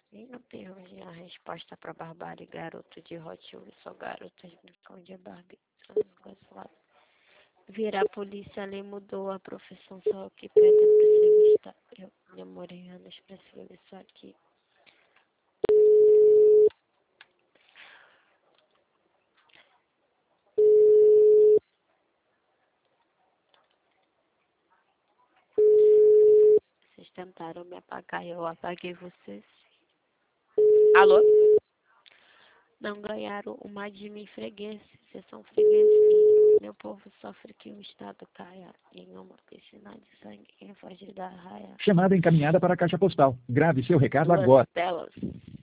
E não tem hoje a resposta pra barbárie, garoto de Hot Wheels, só garotas brincam de Barbie. Virar polícia, ali mudou a profissão, só que pedem pra se listar. Eu demorei anos pra escrever isso aqui. Vocês tentaram me apagar e eu apaguei vocês. Alô? Não ganharam uma de mim freguês. Vocês são fregueses. Meu povo sofre que o Estado caia em uma piscina de sangue em foge da raia. Chamada encaminhada para a caixa postal. Grave seu recado Duas agora. telas.